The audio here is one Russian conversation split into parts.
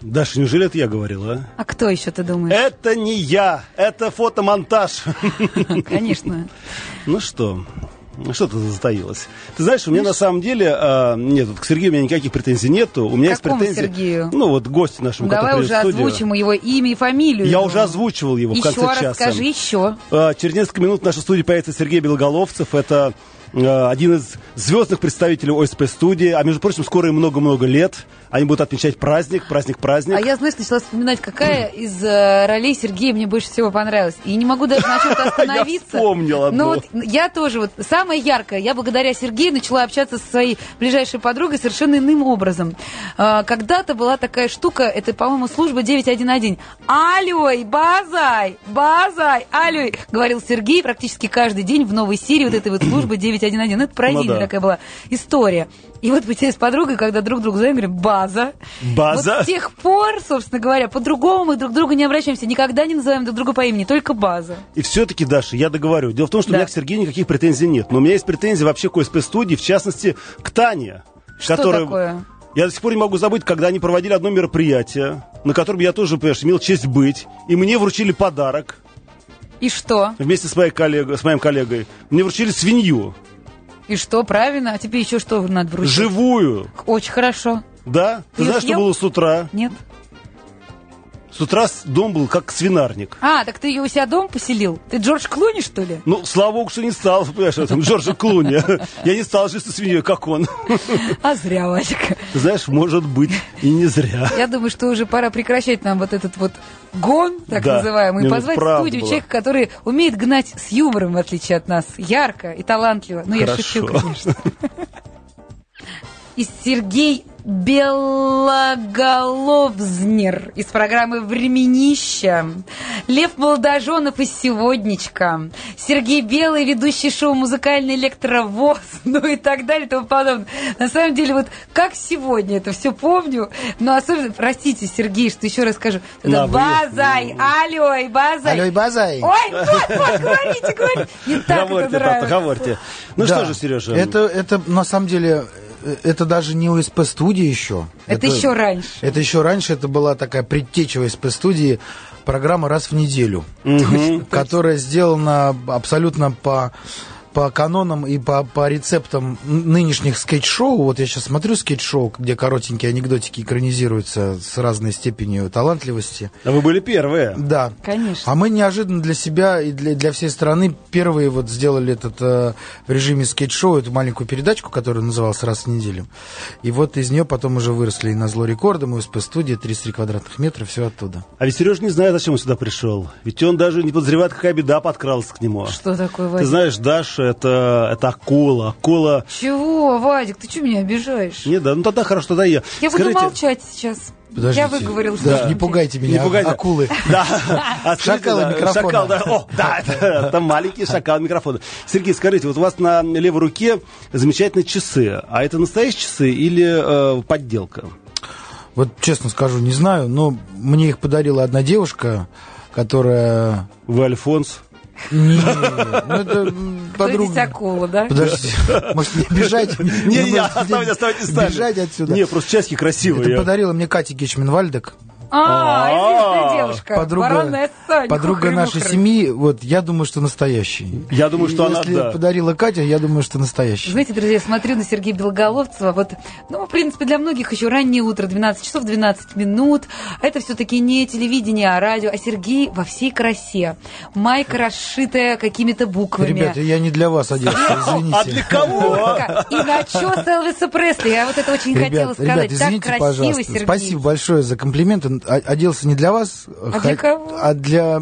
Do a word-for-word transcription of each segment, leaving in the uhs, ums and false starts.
Даша, неужели это я говорил, а? А кто еще, ты думаешь? Это не я, это фотомонтаж. Конечно. Ну что, что ты затаилась? Ты знаешь, у меня на самом деле, а, нет, вот к Сергею у меня никаких претензий нету. У меня есть претензии. Сергею? Ну вот гость нашему, Давай уже озвучим его имя и фамилию. Я уже озвучивал его в конце часа. Еще расскажи, еще. А, через несколько минут в нашей студии появится Сергей Белоголовцев. Это а, один из звездных представителей ОСП-студии. А между прочим, скоро им много-много лет. Они будут отмечать праздник, праздник-праздник. А я, знаешь, начала вспоминать, какая из э, ролей Сергея мне больше всего понравилась. И не могу даже на чем-то остановиться. Я вспомнил одну. Но вот я тоже, вот самое яркое, я благодаря Сергею начала общаться со своей ближайшей подругой совершенно иным образом. Э, когда-то была такая штука, это, по-моему, служба девять один один. Алёй, базай, базай, алёй, говорил Сергей практически каждый день в новой серии вот этой вот службы девять один один. Это про ну, день да. такая была история. И вот мы с подругой, когда друг другу зовем, говорим, база. База? Вот с тех пор, собственно говоря, по-другому мы друг к другу не обращаемся. Никогда не называем друг друга по имени, только база. И все-таки, Даша, я договорю. Дело в том, что да. у меня к Сергею никаких претензий нет. Но у меня есть претензии вообще к ОСП-студии, в частности, к Тане. Что которая... такое? Я до сих пор не могу забыть, когда они проводили одно мероприятие, на котором я тоже, понимаешь, имел честь быть. И мне вручили подарок. И что? Вместе с, моей коллегой, с моим коллегой. Мне вручили свинью. И что, правильно? А тебе еще что надо вручить? Живую. Очень хорошо. Да? Ты, Ты знаешь, что было с утра? Нет. С утра дом был как свинарник. А, так ты ее у себя дом поселил? Ты Джордж Клуни, что ли? Ну, слава богу, что не стал, понимаешь, там, Джорджа Клуни. Я не стал жить со свиньей, как он. А зря, Васик. Ты знаешь, может быть, и не зря. Я думаю, что уже пора прекращать нам вот этот вот гон, так да. называемый, и позвать в студию была. человека, который умеет гнать с юмором, в отличие от нас, ярко и талантливо. Ну, я шучу, конечно. И Сергей Белоголовзнер из программы «Временища», Лев Молодоженов из «Сегоднячка», Сергей Белый, ведущий шоу «Музыкальный электровоз», ну и так далее и тому подобное. На самом деле, вот как сегодня это все помню, но особенно, простите, Сергей, что еще раз скажу, это базай, алёй, базай. Алёй, базай. Ой, вот, вот, говорите, говорите. Не так говорите, это нравится. Папа, говорите. Ну да. что же, Сережа? Это, это, на самом деле... Это даже не ОСП-студия еще. Это, это еще раньше. Это еще раньше. Это была такая предтеча ОСП-студии, программа «Раз в неделю», угу. которая сделана абсолютно по... по канонам и по, по рецептам нынешних скетч-шоу. Вот я сейчас смотрю скетч-шоу, где коротенькие анекдотики экранизируются с разной степенью талантливости. А вы были первые. Да. Конечно. А мы неожиданно для себя и для, для всей страны первые вот сделали этот э, в режиме скетч-шоу, эту маленькую передачку, которая называлась «Раз в неделю». И вот из нее потом уже выросли и «На зло рекордам», и ОСП-студия, тридцать три квадратных метра, все оттуда. А ведь Сережа не знает, зачем он сюда пришел. Ведь он даже не подозревает, какая беда подкралась к нему. Что такое, Вадик? Ты знаешь, Даша, Это, это акула, акула... Чего, Вадик, ты что меня обижаешь? Не, да, ну тогда хорошо, тогда я. Я Скажите... буду молчать сейчас. Подождите. Я выговорился. Да. Не пугайте меня, не пугайте. акулы. Да. Шакалы микрофона. Шакал, да. О, да, это маленький шакал микрофона. Сергей, скажите, вот у вас на левой руке замечательные часы. А это настоящие часы или э, подделка? Вот честно скажу, не знаю, но мне их подарила одна девушка, которая... Вы Альфонс? Нет, ну это подруга. акула, да? Подождите, может не бежать? Не, не, оставьте, оставьте сами. Бежать отсюда. Не, просто часики красивые. Это подарила мне Катя Гечмен-Вальдек. А, известная девушка. Подруга, подруга нашей семьи, вот, я думаю, что настоящий. Я думаю, что она, Если да. подарила Катя, я думаю, что настоящий. Знаете, друзья, я смотрю на Сергея Белоголовцева, вот, ну, в принципе, для многих еще раннее утро, двенадцать часов двенадцать минут. Это все-таки не телевидение, а радио, а Сергей во всей красе. Майка расшитая какими-то буквами. Ребята, я не для вас оделся, извините. А для кого? И начес Элвиса Пресли. Я вот это очень ребят, хотела сказать. Ребят, извините, так пожалуйста. красивый Сергей. Спасибо большое за комплимент. Оделся не для вас, а для кого? А для,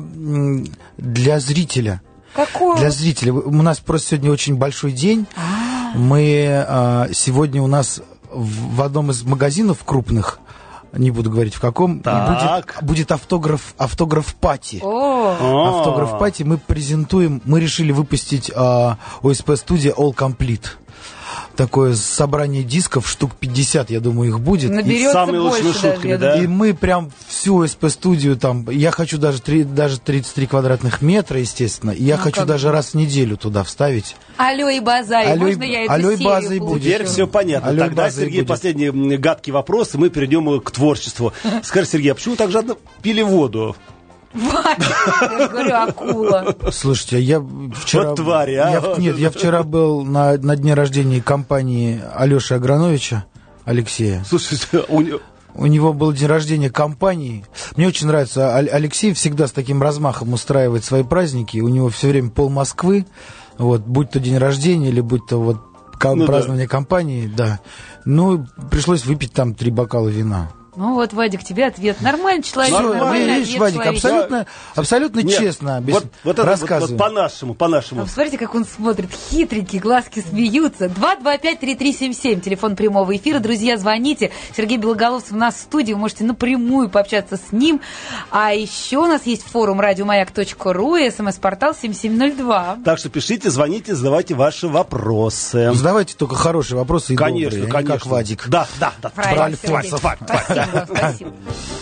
для зрителя. Какого? Для зрителя. У нас просто сегодня очень большой день. А-а-а. Мы а, сегодня у нас в, в одном из магазинов крупных, не буду говорить в каком, будет, будет автограф, автограф-пати. Автограф-пати. Мы презентуем, мы решили выпустить а, ОСП-студия All Complete. Такое собрание дисков, штук пятьдесят, я думаю, их будет. Наберется самые больше лучшие шутками, да? И мы прям всю СП-студию там, я хочу даже, три, даже тридцать три квадратных метра, естественно, и я ну, хочу даже раз в неделю туда вставить. Алло и базай, алло, можно я эту алло серию базой будет. Теперь все понятно. Алло, Тогда, Сергей, будет. последний гадкий вопрос, и мы перейдем к творчеству. Скажи, Сергей, а почему так жадно пили воду? Я говорю, акула. Слушайте, я вчера... Вот твари, а? Я, нет, я вчера был на, на дне рождения компании Алеши Аграновича, Алексея. Слушайте, у него... У него был день рождения компании. Мне очень нравится, Алексей всегда с таким размахом устраивает свои праздники. У него все время пол Москвы, вот, будь то день рождения или будь то вот ну, празднование да. компании, да. Ну, пришлось выпить там три бокала вина. Ну вот, Вадик, тебе ответ. Нормальный человек. Все, нормальный видишь, Вадик, абсолютно, абсолютно Нет, честно без вот, вот рассказываю. Вот, вот по-нашему, по-нашему. А посмотрите, как он смотрит. Хитренький, глазки смеются. два два пять три три семь семь. Телефон прямого эфира. Друзья, звоните. Сергей Белоголовцев у нас в студии. Вы можете напрямую пообщаться с ним. А еще у нас есть форум радиомаяк точка ру и смс-портал семь семь ноль два. Так что пишите, звоните, задавайте ваши вопросы. Задавайте только хорошие вопросы и конечно, добрые, конечно. как Вадик. Да, да, да. Правильно, Альфонсов. Спасибо, спасибо.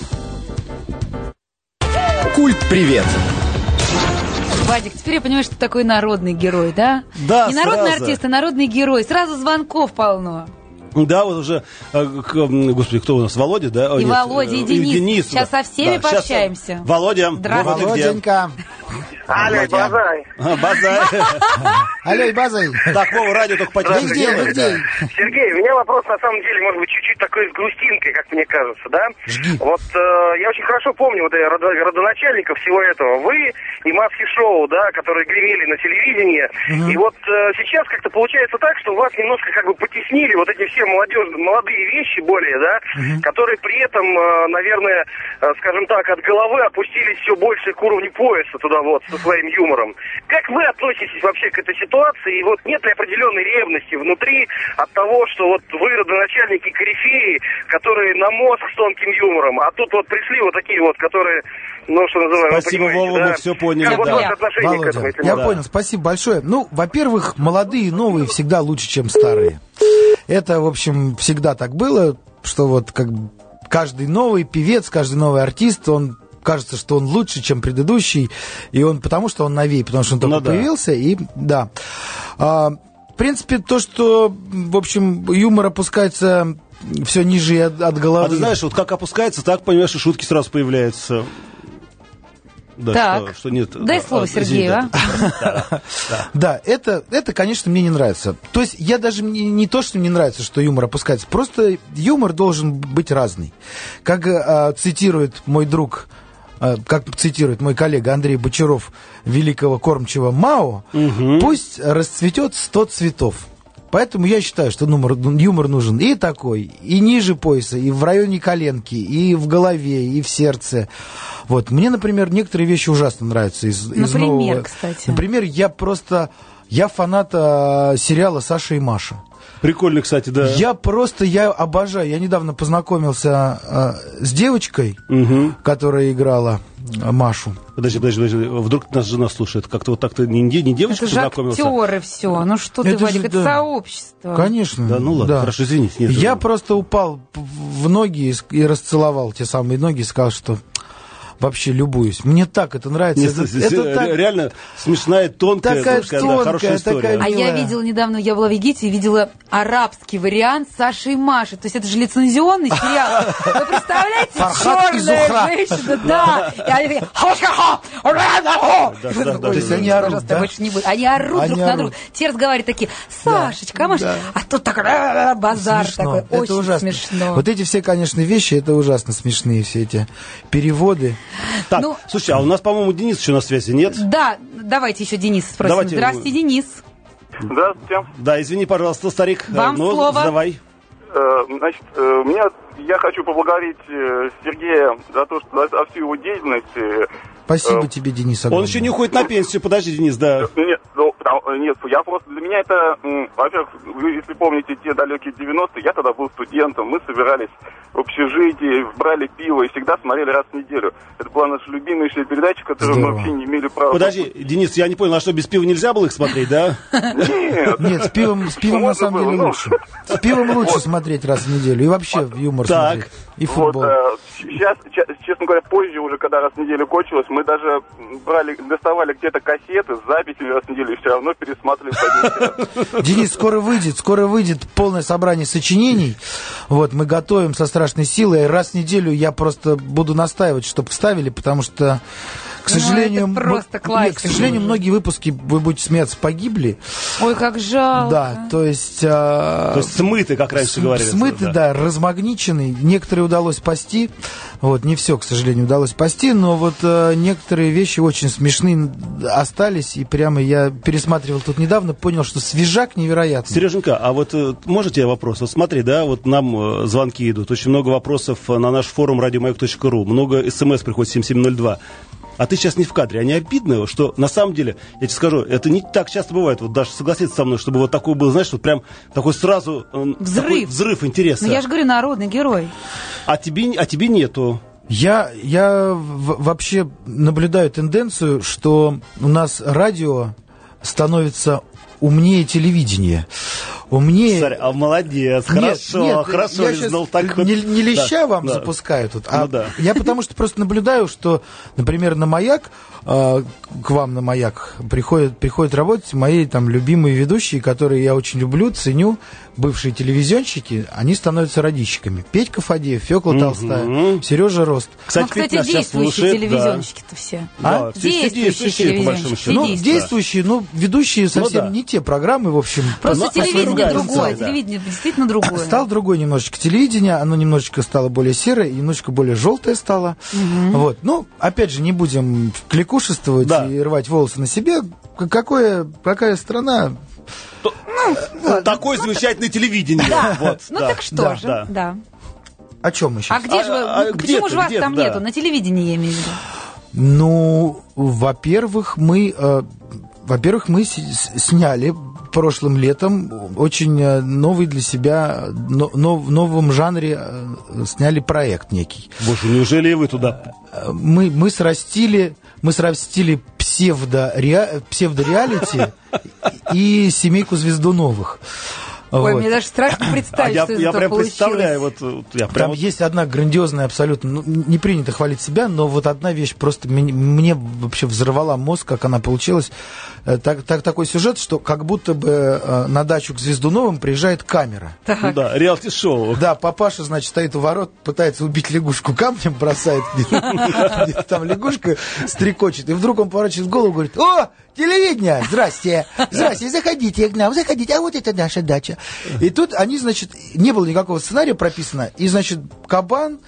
Культ привет. Вадик, теперь я понимаю, что ты такой народный герой, да? Да, не народный сразу. артист, а народный герой. Сразу звонков полно. Да, вот уже, господи, кто у нас, Володя, да? И Нет, Володя, и Денис. Денис сейчас да. со всеми да, пообщаемся. Сейчас... Володя, здравствуй. Володенька. Алло, базай. А, базай. Алло, базай. Так, Вова, радио только потише. Где, где? Сергей, у меня вопрос, на самом деле, может быть, чуть-чуть такой с грустинкой, как мне кажется, да? Жги. Вот э, я очень хорошо помню вот родо, родоначальников всего этого. Вы и маски-шоу, да, которые гремели на телевидении. Угу. И вот э, сейчас как-то получается так, что вас немножко как бы потеснили вот эти все молодежь, молодые вещи более, да, угу. которые при этом, э, наверное, э, скажем так, от головы опустились все больше к уровню пояса туда вот, со своим юмором. Как вы относитесь вообще к этой ситуации? И вот нет ли определенной ревности внутри от того, что вот вы родоначальники корифеи, которые на мозг с тонким юмором, а тут вот пришли вот такие вот, которые, ну, что называется, спасибо, Вова, да? мы все поняли. Как да. вот ваше отношение Володя, к этому? я да. понял, спасибо большое. Ну, во-первых, молодые и новые всегда лучше, чем старые. Это, в общем, всегда так было, что вот как каждый новый певец, каждый новый артист, он кажется, что он лучше, чем предыдущий, и он потому, что он новее, потому что он только ну, да. появился, и да. А, в принципе, то, что, в общем, юмор опускается все ниже от, от головы. А ты знаешь, вот как опускается, так, понимаешь, и шутки сразу появляются. Да, так, что, что нет, дай да, слово Сергею, а? Да, да, да. да это, это, конечно, мне не нравится. То есть я даже не, не то, что мне нравится, что юмор опускается, просто юмор должен быть разный. Как а, цитирует мой друг, а, как цитирует мой коллега Андрей Бочаров, великого кормчего Мао, угу. пусть расцветет сто цветов. Поэтому я считаю, что юмор, юмор нужен и такой, и ниже пояса, и в районе коленки, и в голове, и в сердце. Вот. Мне, например, некоторые вещи ужасно нравятся из, например, из нового. Кстати. Например, я просто... Я фанат а, сериала «Саша и Маша». Прикольно, кстати, да. Я просто, я обожаю. Я недавно познакомился а, с девочкой, угу. которая играла а, Машу. Подожди, подожди, подожди. Вдруг нас жена слушает. Как-то вот так-то не, не девочка это познакомился. Это же актеры все. Ну что ты, это Вадик, же, это да. сообщество. Конечно. Да, ну ладно, да. хорошо, извините. Нет, я нет. просто упал в ноги и расцеловал те самые ноги и сказал, что... Вообще любуюсь. Мне так это нравится. Нет, это, это, это так... реально смешная, тонкая, такая такая, тонкая, да, хорошая история. такая... А я видела недавно, я была в Египте и видела арабский вариант Саши и Маши. То есть это же лицензионный сериал. Вы представляете, черная женщина, да. И они такие... Они орут, да? Они орут друг на друга. Те разговаривают такие, Сашечка, Маша. А тут так базар такой. Очень смешно. Вот эти все, конечно, вещи, это ужасно смешные, все эти переводы. Так, ну, слушай, а у нас, по-моему, Денис еще на связи, нет? Да, давайте еще Денис спросим. Давайте... Здравствуйте, Денис. Здравствуйте. Да, извини, пожалуйста, старик. Вам ну, слово. Давай. Значит, меня, я хочу поблагодарить Сергея за то, что за всю его деятельность. Спасибо тебе, Денис. Он еще не уходит на пенсию. Подожди, Денис, да. Нет, ну, нет, я просто, для меня это, во-первых, вы, если помните те далекие девяностые, я тогда был студентом, мы собирались в общежитии, брали пиво и всегда смотрели раз в неделю. Это была наша любимейшая передача, которую Здорово. мы вообще не имели права... Подожди, Денис, я не понял, а что, без пива нельзя было их смотреть, да? Нет. Нет, с пивом, с пивом на самом деле лучше. С пивом лучше смотреть раз в неделю. И вообще юмор посмотреть. Так. И футбол. Вот, э, сейчас, честно говоря, позже уже, когда раз в неделю кончилось, мы даже брали, доставали где-то кассеты с записями раз в неделю и все равно пересматривали по Денис, скоро выйдет, скоро выйдет полное собрание сочинений. Вот, мы готовим со страшной силой. Раз в неделю я просто буду настаивать, чтобы вставили, потому что, к сожалению, ну, просто классика. Нет, к сожалению, многие выпуски, вы будете смеяться, погибли. Ой, как жалко. Да, то есть... А... То есть смыты, как раньше с- говорили. Смыты, да. да, размагничены. Некоторые удалось спасти. Вот, не все, к сожалению, удалось спасти, но вот а, некоторые вещи очень смешные остались. И прямо я пересматривал тут недавно, понял, что свежак невероятный. Сереженька, а вот можете вопрос? Вот смотри, да, вот нам звонки идут. Очень много вопросов на наш форум радиомаяк точка ру. Много смс приходит семь семь ноль два. А ты сейчас не в кадре. А не обидно, что на самом деле, я тебе скажу, это не так часто бывает. Вот Даша согласится со мной, чтобы вот такой был, знаешь, вот прям такой сразу взрыв, такой взрыв интереса. Ну я же говорю, народный герой. А тебе, а тебе нету. Я, я в, вообще наблюдаю тенденцию, что у нас радио становится умнее телевидения. Умнее... Смотри, а молодец, хорошо, нет, нет, хорошо, я знал так вот. Не, не леща да, вам да. запускаю тут, а ну, да. я потому что просто наблюдаю, что, например, на «Маяк», э, к вам на «Маяк» приходят, приходят работать мои там любимые ведущие, которые я очень люблю, ценю, бывшие телевизионщики, они становятся радищиками. Петька Фадеев, Фёкла Угу. Толстая, Сережа Рост. Кстати, ну, кстати, нас сейчас действующие слушает, телевизионщики-то да. все. А? Да, действующие, действующие, по большому счету. Ну, действующие. действующие, ну, ведущие совсем да. не те программы, в общем. Просто Ну, телевидение а другое, да. телевидение действительно другое. Стало другое немножечко телевидение, оно немножечко стало более серое, немножечко более желтое стало. Угу. Вот. Ну, опять же, не будем кликушествовать да. и рвать волосы на себе. Какое, какая страна... То, ну, такое ну, замечательное телевидение. Да. Вот, ну да. так что да, же, да. да. О чем мы сейчас? А где а, же вы, а, ну, где почему ты, же вас где там ты, нету? да. На телевидении, я имею в виду. Ну, во-первых, мы, э, во-первых, мы с- сняли прошлым летом очень э, новый для себя, но, но, в новом жанре э, сняли проект некий. Боже, неужели и вы туда? Мы, мы срастили, мы срастили псевдо-реа- псевдореалити и семейку Звездуновых. Ой, Вот. мне даже страшно представить, а что я, из я этого прям получилось. представляю, вот, вот я прям Там вот... есть одна грандиозная абсолютно, ну, не принято хвалить себя, но вот одна вещь просто мне, мне вообще взорвала мозг, как она получилась. Так, так, такой сюжет, что как будто бы э, на дачу к Звездуновым приезжает камера. Ну да, реалити-шоу. Да, папаша, значит, стоит у ворот, пытается убить лягушку, камнем бросает, где-то там лягушка стрекочет, и вдруг он поворачивает голову и говорит: о, телевидение, здрасте, здрасте, заходите к нам, заходите, а вот это наша дача. И тут они, значит, не было никакого сценария прописано, и, значит, кабан,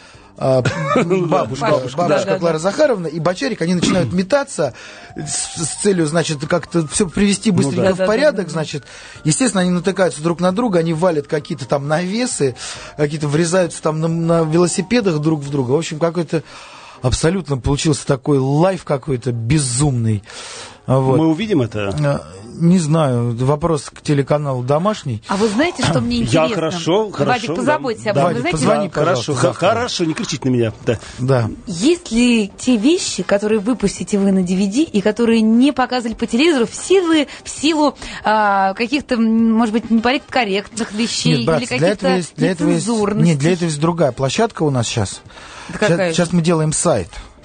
бабушка, бабушка, бабушка Клара Захаровна и Бочарик, они начинают метаться с, с целью, значит, как-то все привести быстренько ну, да. в порядок, значит. Естественно, они натыкаются друг на друга, они валят какие-то там навесы, какие-то врезаются там на, на велосипедах друг в друга. В общем, какой-то абсолютно получился такой лайф какой-то безумный. Вот. Мы увидим это? Не знаю, вопрос к телеканалу «Домашний». А вы знаете, что мне интересно? Я хорошо, хорошо. Вадик, позаботься об этом. Да, Вы знаете, позвони, Да, хорошо, пожалуйста, х- хорошо, не кричите на меня. Да. Да. есть ли те вещи, которые выпустите вы на ди ви ди и которые не показывали по телевизору в силу, в силу а, каких-то, может быть, неполиткорректных вещей Нет, брат, или для этого каких-то есть, для этого есть, нецензурностей? нет, для этого есть другая площадка у нас сейчас. Да какая Сейчас, сейчас мы делаем сайт.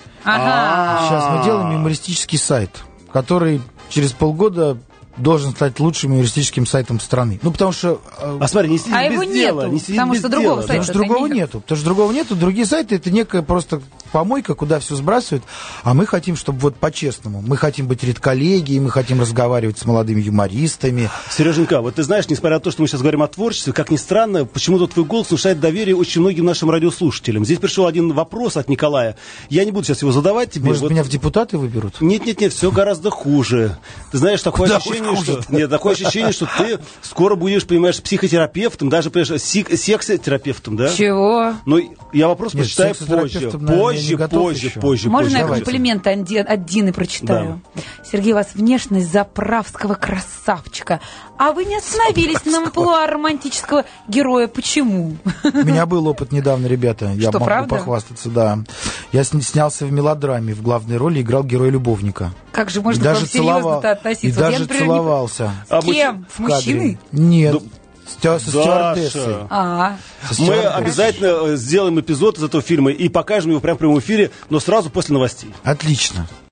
Ага. Сейчас мы делаем юмористический сайт, который через полгода должен стать лучшим юмористическим сайтом страны. Ну, потому что... э, А смотри, не сидит А без его дела. нету, Не сидит потому без что другого дела, сайта Потому что это другого никак. нету. Потому что другого нету. Другие сайты — это некая просто помойка, куда все сбрасывают. А мы хотим, чтобы вот по-честному. Мы хотим быть редколлегией, мы хотим разговаривать с молодыми юмористами. Сереженька, вот ты знаешь, несмотря на то, что мы сейчас говорим о творчестве, как ни странно, почему-то твой голос внушает доверие очень многим нашим радиослушателям. Здесь пришел один вопрос от Николая. Я не буду сейчас его задавать тебе. Может, вот... меня в депутаты выберут? Нет-нет-нет, все гораздо хуже. Ты знаешь, такое Куда ощущение, хуже? что... Нет, такое ощущение, что ты скоро будешь, понимаешь, психотерапевтом, даже, понимаешь, сик- сексотерапевтом, да? Чего? Ну, я вопрос Нет, прочитаю позже. сексотерапевтом, наверное, я Позже, не готов позже, еще. позже, Можно позже. я давайте. комплименты от Ди- от Дины прочитаю? Сергей, у вас внешность заправского красавчика. А вы не остановились на амплуа романтического героя. Почему? У меня был опыт недавно, ребята. Я Что, могу правда? похвастаться, да. Я сни- снялся в мелодраме. В главной роли играл героя-любовника. Как же можно И к вам даже целовал- серьезно-то относиться? И Вот я, даже например, не- целовался. С кем? С в кадре. мужчиной? Нет. Ну, Стю... Со стюардессой. А-а. Мы обязательно сделаем эпизод из этого фильма и покажем его прямо в прямом эфире, но сразу после новостей. Отлично.